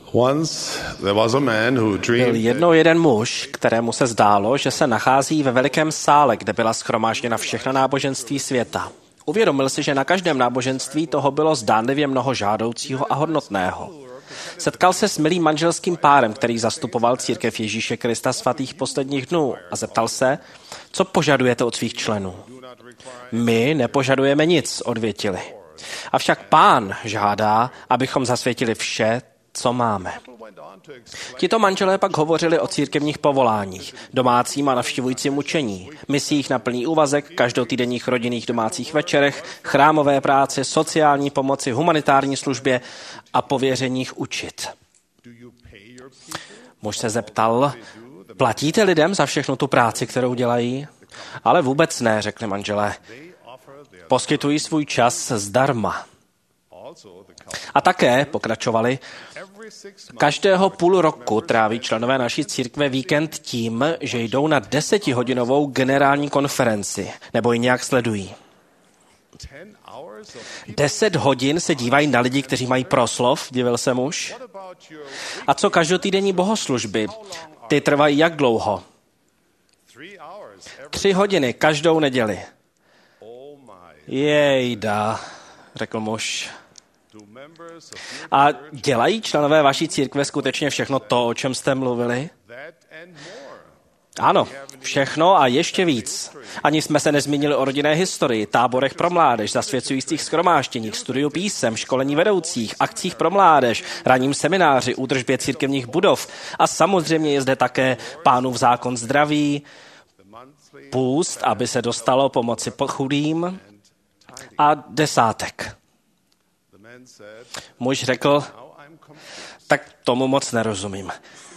Byl jednou jeden muž, kterému se zdálo, že se nachází ve velikém sále, kde byla shromážděna všechna náboženství světa. Uvědomil si, že na každém náboženství toho bylo zdánlivě mnoho žádoucího a hodnotného. Setkal se s milým manželským párem, který zastupoval církev Ježíše Krista svatých posledních dnů a zeptal se, co požadujete od svých členů. My nepožadujeme nic, odvětili. Avšak Pán žádá, abychom zasvětili vše, co máme. Tito manželé pak hovořili o církevních povoláních, domácím a navštěvujícím učení, misích na plný úvazek, každotýdenních rodinných domácích večerech, chrámové práci, sociální pomoci, humanitární službě a pověřeních učit. Muž se zeptal, platíte lidem za všechnu tu práci, kterou dělají? Ale vůbec ne, řekli manželé. Poskytují svůj čas zdarma. A také, pokračovali, každého půl roku tráví členové naší církve víkend tím, že jdou na 10hodinovou generální konferenci, nebo ji nějak sledují. 10 hodin se dívají na lidi, kteří mají proslov, divil se muž. A co každotýdenní bohoslužby? Ty trvají jak dlouho? 3 hodiny každou neděli. Jejda, řekl muž. A dělají členové vaší církve skutečně všechno to, o čem jste mluvili? Ano, všechno a ještě víc. Ani jsme se nezmínili o rodinné historii, táborech pro mládež, zasvěcujících shromážděních, studiu písem, školení vedoucích, akcích pro mládež, ranním semináři, údržbě církevních budov a samozřejmě je zde také Pánův zákon zdraví, půst, aby se dostalo pomoci chudým a desátek. Muž řekl, tak tomu moc nerozumím.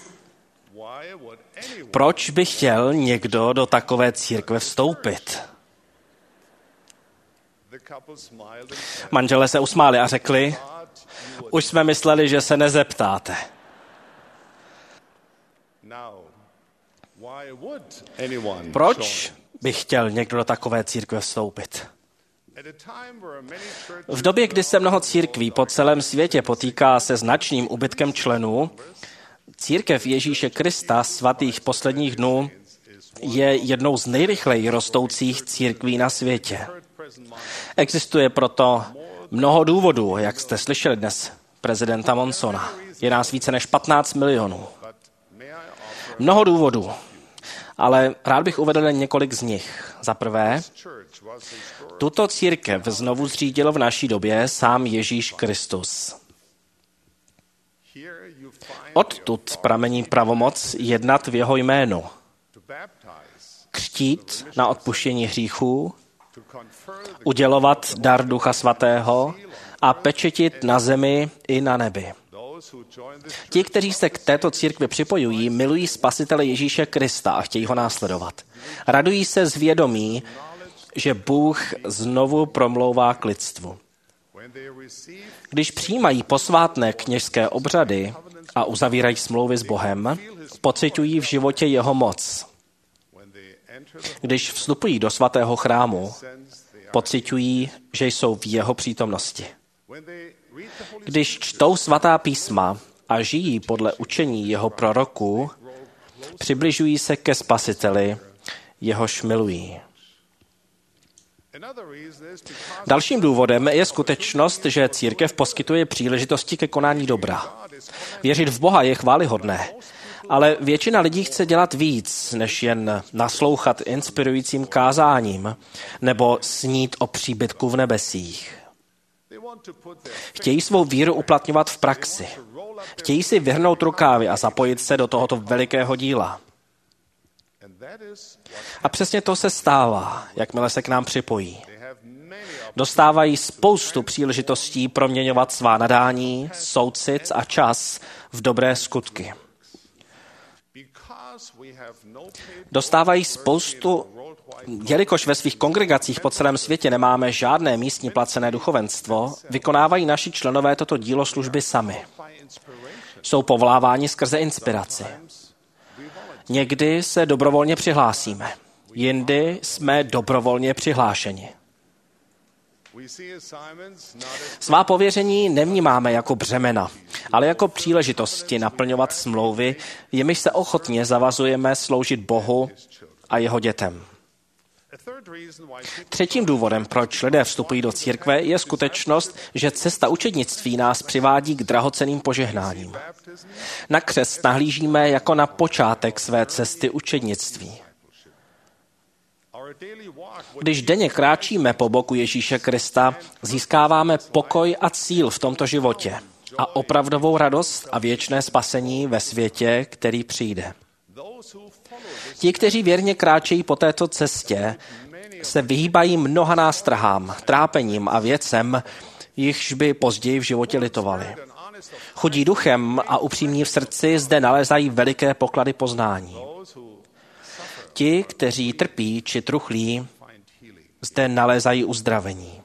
Proč by chtěl někdo do takové církve vstoupit? Manželé se usmáli a řekli, už jsme mysleli, že se nezeptáte. Proč by chtěl někdo do takové církve vstoupit? V době, kdy se mnoho církví po celém světě potýká se značným úbytkem členů, církev Ježíše Krista svatých posledních dnů je jednou z nejrychleji rostoucích církví na světě. Existuje proto mnoho důvodů, jak jste slyšeli dnes prezidenta Monsona. Je nás více než 15 milionů. Mnoho důvodů, ale rád bych uvedl několik z nich. Za prvé, tuto církev znovu zřídil v naší době sám Ježíš Kristus. Odtud pramení pravomoc jednat v jeho jménu. Křtít na odpuštění hříchů, udělovat dar Ducha Svatého a pečetit na zemi i na nebi. Ti, kteří se k této církvi připojují, milují Spasitele Ježíše Krista a chtějí ho následovat. Radují se z vědomí, že Bůh znovu promlouvá k lidstvu. Když přijímají posvátné kněžské obřady a uzavírají smlouvy s Bohem, pociťují v životě jeho moc. Když vstupují do svatého chrámu, pociťují, že jsou v jeho přítomnosti. Když čtou svatá písma a žijí podle učení jeho proroků, přibližují se ke Spasiteli, jehož milují. Dalším důvodem je skutečnost, že církev poskytuje příležitosti ke konání dobra. Věřit v Boha je chvályhodné, ale většina lidí chce dělat víc, než jen naslouchat inspirujícím kázáním nebo snít o příbytku v nebesích. Chtějí svou víru uplatňovat v praxi. Chtějí si vyhrnout rukávy a zapojit se do tohoto velikého díla. A přesně to se stává, jakmile se k nám připojí. Dostávají spoustu příležitostí proměňovat svá nadání, soucit a čas v dobré skutky. Dostávají spoustu, jelikož ve svých kongregacích po celém světě nemáme žádné místní placené duchovenstvo, vykonávají naši členové toto dílo služby sami. Jsou povoláváni skrze inspiraci. Někdy se dobrovolně přihlásíme, jindy jsme dobrovolně přihlášeni. Svá pověření nevnímáme jako břemena, ale jako příležitosti naplňovat smlouvy, jimiž se ochotně zavazujeme sloužit Bohu a jeho dětem. Třetím důvodem, proč lidé vstupují do církve, je skutečnost, že cesta učednictví nás přivádí k drahocenným požehnáním. Na křest nahlížíme jako na počátek své cesty učednictví. Když denně kráčíme po boku Ježíše Krista, získáváme pokoj a cíl v tomto životě a opravdovou radost a věčné spasení ve světě, který přijde. Ti, kteří věrně kráčejí po této cestě, se vyhýbají mnoha nástrahám, trápením a věcem, jichž by později v životě litovali. Chudí duchem a upřímní v srdci zde nalézají veliké poklady poznání. Ti, kteří trpí či truchlí, zde nalézají uzdravení.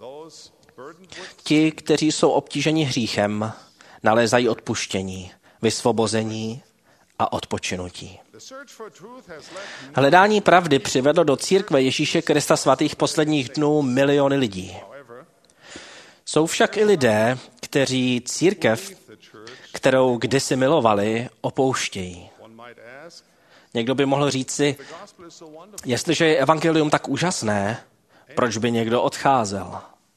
Ti, kteří jsou obtíženi hříchem, nalézají odpuštění, vysvobození a odpočinutí. Hledání pravdy přivedlo do církve Ježíše Krista svatých posledních dnů miliony lidí. Jsou však i lidé, kteří církev, kterou kdysi milovali, opouštějí. Někdo by mohl říci, jestliže je evangelium tak úžasné, proč by někdo odcházel?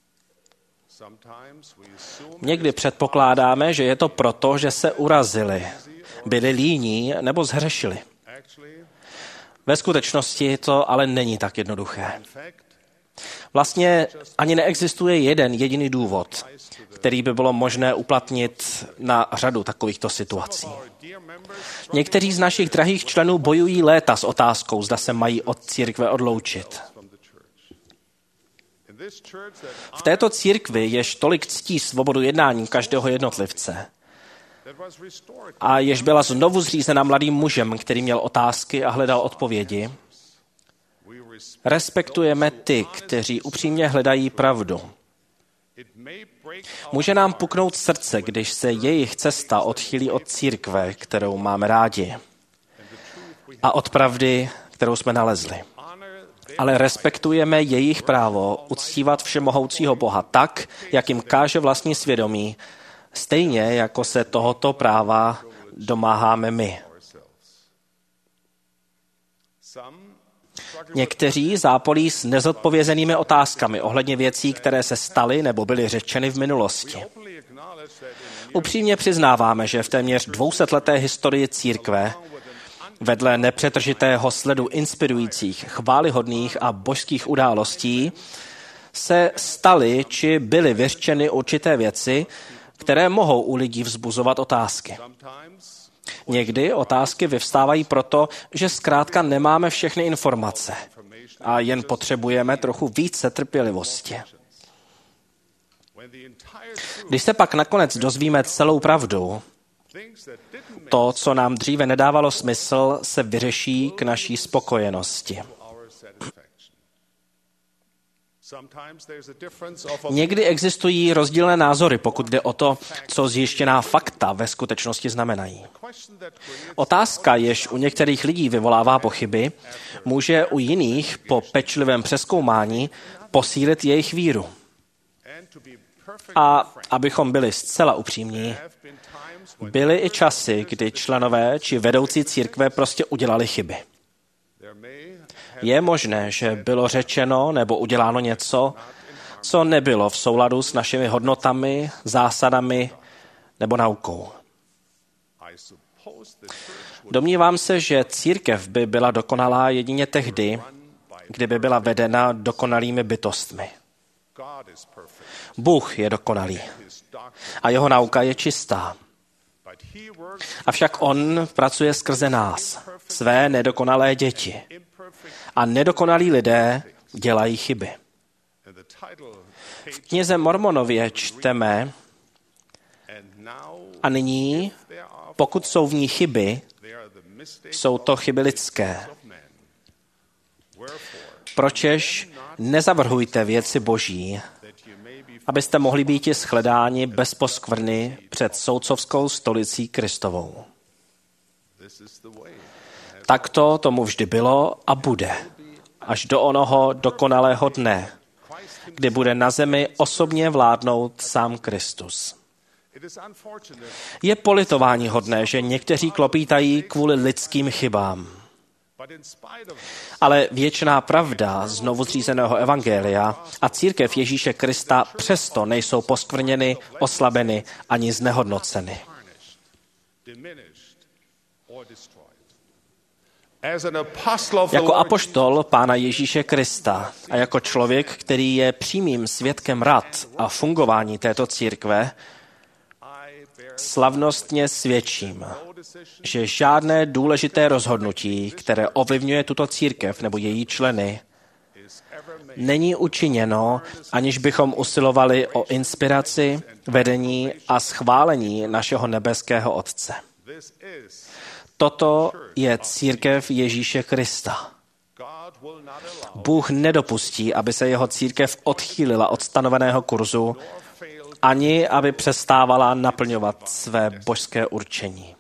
Někdy předpokládáme, že je to proto, že se urazili, byli líní nebo zhřešili. Ve skutečnosti to ale není tak jednoduché. Vlastně ani neexistuje jeden jediný důvod, který by bylo možné uplatnit na řadu takovýchto situací. Někteří z našich drahých členů bojují léta s otázkou, zda se mají od církve odloučit. V této církvi jež tolik ctí svobodu jednání každého jednotlivce a jež byla znovu zřízena mladým mužem, který měl otázky a hledal odpovědi, respektujeme ty, kteří upřímně hledají pravdu. Může nám puknout srdce, když se jejich cesta odchýlí od církve, kterou máme rádi, a od pravdy, kterou jsme nalezli. Ale respektujeme jejich právo uctívat všemohoucího Boha tak, jak jim káže vlastní svědomí, stejně jako se tohoto práva domáháme my. Někteří zápolí s nezodpovězenými otázkami ohledně věcí, které se staly nebo byly řečeny v minulosti. Upřímně přiznáváme, že v téměř 200leté historii církve, vedle nepřetržitého sledu inspirujících, chvályhodných a božských událostí, se staly či byly vyřčeny určité věci, které mohou u lidí vzbuzovat otázky. Někdy otázky vyvstávají proto, že zkrátka nemáme všechny informace a jen potřebujeme trochu více trpělivosti. Když se pak nakonec dozvíme celou pravdu, to, co nám dříve nedávalo smysl, se vyřeší k naší spokojenosti. Někdy existují rozdílné názory, pokud jde o to, co zjištěná fakta ve skutečnosti znamenají. Otázka, jež u některých lidí vyvolává pochyby, může u jiných po pečlivém přezkoumání posílit jejich víru. A abychom byli zcela upřímní, byly i časy, kdy členové či vedoucí církve prostě udělali chyby. Je možné, že bylo řečeno nebo uděláno něco, co nebylo v souladu s našimi hodnotami, zásadami nebo naukou. Domnívám se, že církev by byla dokonalá jedině tehdy, kdyby byla vedena dokonalými bytostmi. Bůh je dokonalý a jeho nauka je čistá. Avšak on pracuje skrze nás, své nedokonalé děti. A nedokonalí lidé dělají chyby. V knize Mormonově čteme: a nyní, pokud jsou v ní chyby, jsou to chyby lidské. Pročež nezavrhujte věci boží, abyste mohli být shledáni bez poskvrny před soudcovskou stolicí Kristovou. Takto tomu vždy bylo a bude, až do onoho dokonalého dne, kdy bude na zemi osobně vládnout sám Kristus. Je politováníhodné, že někteří klopítají kvůli lidským chybám. Ale věčná pravda znovu zřízeného evangelia a církev Ježíše Krista přesto nejsou poskvrněny, oslabeny ani znehodnoceny. Jako apoštol Pána Ježíše Krista a jako člověk, který je přímým svědkem rad a fungování této církve, slavnostně svědčím, že žádné důležité rozhodnutí, které ovlivňuje tuto církev nebo její členy, není učiněno, aniž bychom usilovali o inspiraci, vedení a schválení našeho nebeského Otce. Toto je církev Ježíše Krista. Bůh nedopustí, aby se jeho církev odchýlila od stanoveného kurzu, ani aby přestávala naplňovat své božské určení.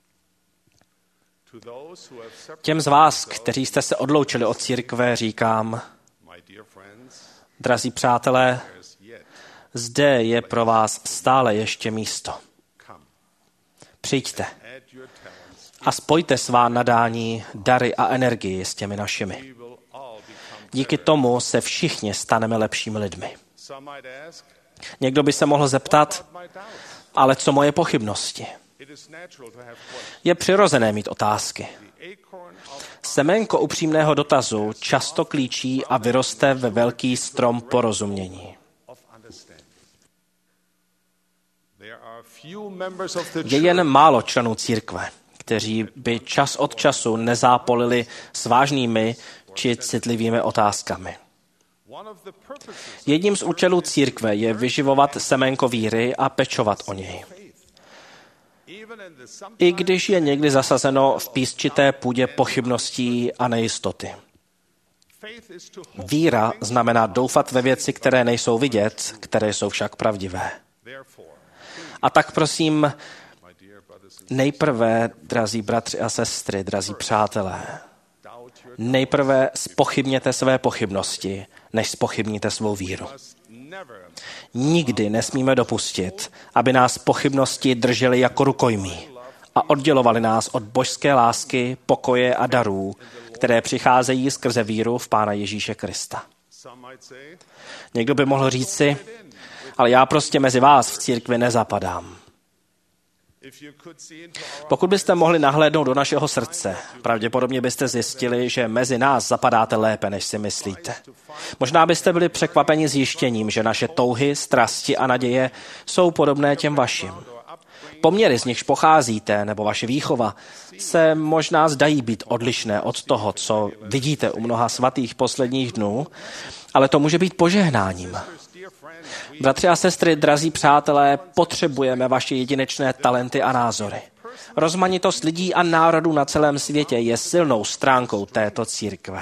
Těm z vás, kteří jste se odloučili od církve, říkám, drazí přátelé, zde je pro vás stále ještě místo. Přijďte a spojte svá nadání, dary a energii s těmi našimi. Díky tomu se všichni staneme lepšími lidmi. Někdo by se mohl zeptat, ale co moje pochybnosti? Je přirozené mít otázky. Semenko upřímného dotazu často klíčí a vyroste ve velký strom porozumění. Je jen málo členů církve, kteří by čas od času nezápolili s vážnými či citlivými otázkami. Jedním z účelů církve je vyživovat semenko víry a pečovat o něj. I když je někdy zasazeno v písčité půdě pochybností a nejistoty. Víra znamená doufat ve věci, které nejsou vidět, které jsou však pravdivé. A tak prosím, nejprve, drazí bratři a sestry, drazí přátelé, nejprve zpochybněte své pochybnosti, než zpochybníte svou víru. Nikdy nesmíme dopustit, aby nás pochybnosti držely jako rukojmí a oddělovaly nás od božské lásky, pokoje a darů, které přicházejí skrze víru v Pána Ježíše Krista. Někdo by mohl říci, ale já prostě mezi vás v církvi nezapadám. Pokud byste mohli nahlédnout do našeho srdce, pravděpodobně byste zjistili, že mezi nás zapadáte lépe, než si myslíte. Možná byste byli překvapeni zjištěním, že naše touhy, strasti a naděje jsou podobné těm vašim. Poměry, z nichž pocházíte, nebo vaše výchova, se možná zdají být odlišné od toho, co vidíte u mnoha svatých posledních dnů, ale to může být požehnáním. Bratři a sestry, drazí přátelé, potřebujeme vaše jedinečné talenty a názory. Rozmanitost lidí a národů na celém světě je silnou stránkou této církve.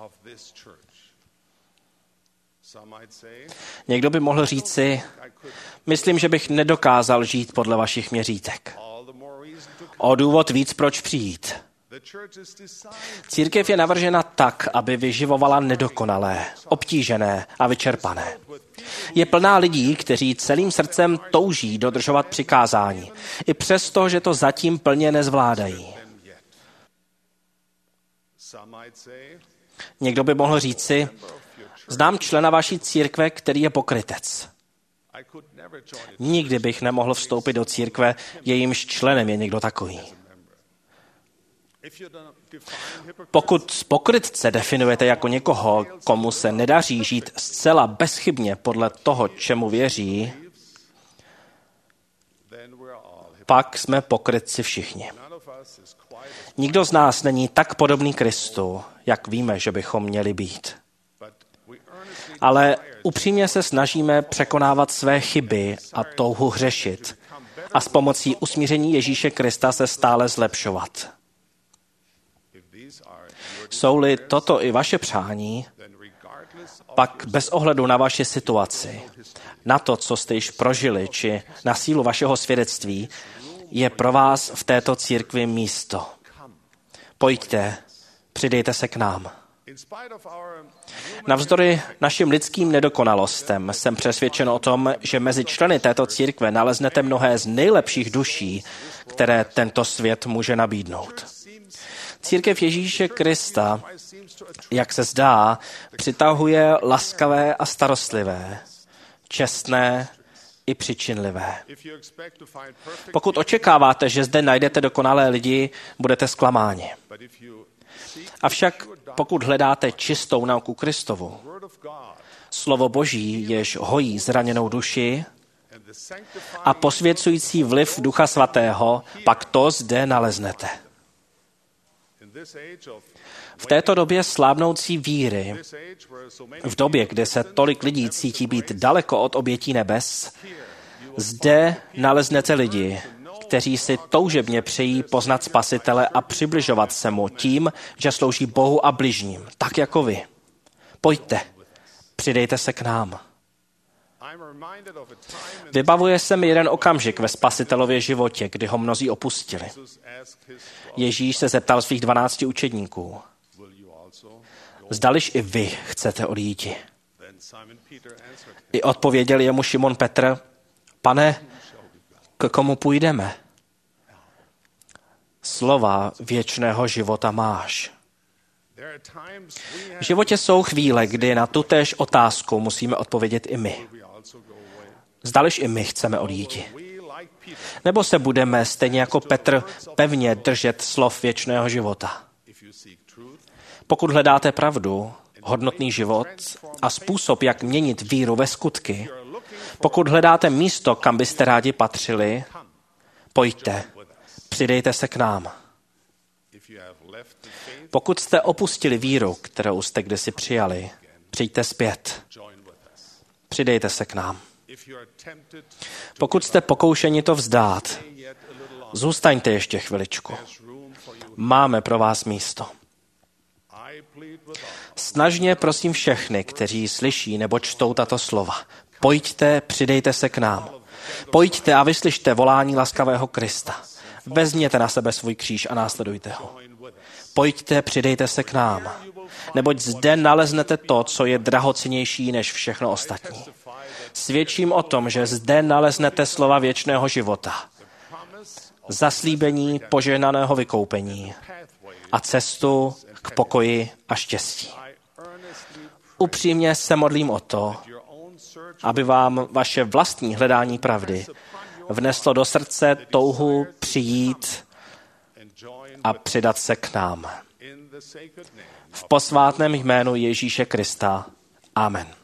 Někdo by mohl říci, myslím, že bych nedokázal žít podle vašich měřítek. O důvod víc, proč přijít. Církev je navržena tak, aby vyživovala nedokonalé, obtížené a vyčerpané. Je plná lidí, kteří celým srdcem touží dodržovat přikázání, i přesto, že to zatím plně nezvládají. Někdo by mohl říci, znám člena vaší církve, který je pokrytec. Nikdy bych nemohl vstoupit do církve, jejímž členem je někdo takový. Pokud pokrytce definujete jako někoho, komu se nedaří žít zcela bezchybně podle toho, čemu věří, pak jsme pokrytci všichni. Nikdo z nás není tak podobný Kristu, jak víme, že bychom měli být. Ale upřímně se snažíme překonávat své chyby a touhu hřešit a s pomocí usmíření Ježíše Krista se stále zlepšovat. Jsou-li toto i vaše přání, pak bez ohledu na vaši situaci, na to, co jste již prožili, či na sílu vašeho svědectví, je pro vás v této církvi místo. Pojďte, přidejte se k nám. Navzdory našim lidským nedokonalostem jsem přesvědčen o tom, že mezi členy této církve naleznete mnohé z nejlepších duší, které tento svět může nabídnout. Církev Ježíše Krista, jak se zdá, přitahuje laskavé a starostlivé, čestné i přičinlivé. Pokud očekáváte, že zde najdete dokonalé lidi, budete zklamáni. Avšak pokud hledáte čistou nauku Kristovu, slovo Boží, jež hojí zraněnou duši a posvěcující vliv Ducha Svatého, pak to zde naleznete. V této době slábnoucí víry, v době, kdy se tolik lidí cítí být daleko od obětí nebes, zde naleznete lidi, kteří si toužebně přejí poznat Spasitele a přibližovat se mu tím, že slouží Bohu a bližním, tak jako vy. Pojďte, přidejte se k nám. Vybavuje se mi jeden okamžik ve Spasitelově životě, kdy ho mnozí opustili. Ježíš se zeptal svých 12 učedníků: zdališ i vy chcete odjíti? I odpověděl jemu Šimon Petr: Pane, k komu půjdeme? Slova věčného života máš. V životě jsou chvíle, kdy na tutéž otázku musíme odpovědět i my. Zdališ i my chceme odjíti? Nebo se budeme, stejně jako Petr, pevně držet slov věčného života? Pokud hledáte pravdu, hodnotný život a způsob, jak měnit víru ve skutky, pokud hledáte místo, kam byste rádi patřili, pojďte, přidejte se k nám. Pokud jste opustili víru, kterou jste kdysi přijali, přijďte zpět. Přidejte se k nám. Pokud jste pokoušeni to vzdát, zůstaňte ještě chviličku. Máme pro vás místo. Snažně prosím všechny, kteří slyší nebo čtou tato slova. Pojďte, přidejte se k nám. Pojďte a vyslyšte volání laskavého Krista. Vezměte na sebe svůj kříž a následujte ho. Pojďte, přidejte se k nám. Neboť zde naleznete to, co je drahocennější než všechno ostatní. Svědčím o tom, že zde naleznete slova věčného života, zaslíbení požehnaného vykoupení a cestu k pokoji a štěstí. Upřímně se modlím o to, aby vám vaše vlastní hledání pravdy vneslo do srdce touhu přijít a přidat se k nám. V posvátném jménu Ježíše Krista. Amen.